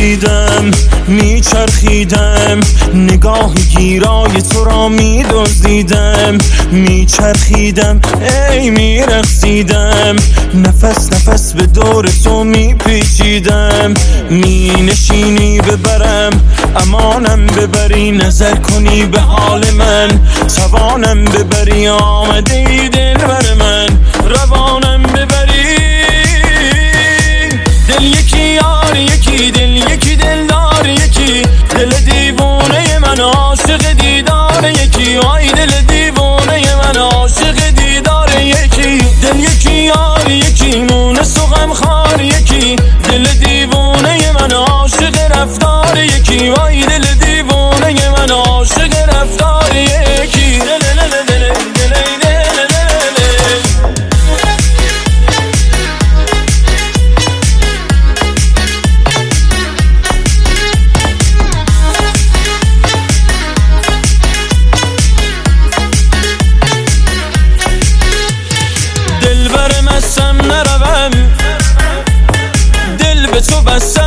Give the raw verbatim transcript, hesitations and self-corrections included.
میپیچیدم میچرخیدم، نگاه گیرای تو را میدزدیدم، میچرخیدم ای میرقصیدم، نفس نفس به دور تو میپیچیدم، مینشینی ببرم امانم ببری، نظر کنی به حال من توانم ببری، آمده ای دل بر من روانم ببری، دل یکی یار یکی دل یکی دلدار یکی، دل دیوانه من عاشق دیدار یکی، آی دل دیوانه من عاشق دیدار یکی، دل یکی یار یکی مونس و غمخوار یکی، دل دیوانه من عاشق رفتار یکی، آی دل دیوانه من عاشق رفتار یکی، دل دل دل دل نروم، دل به تو بسته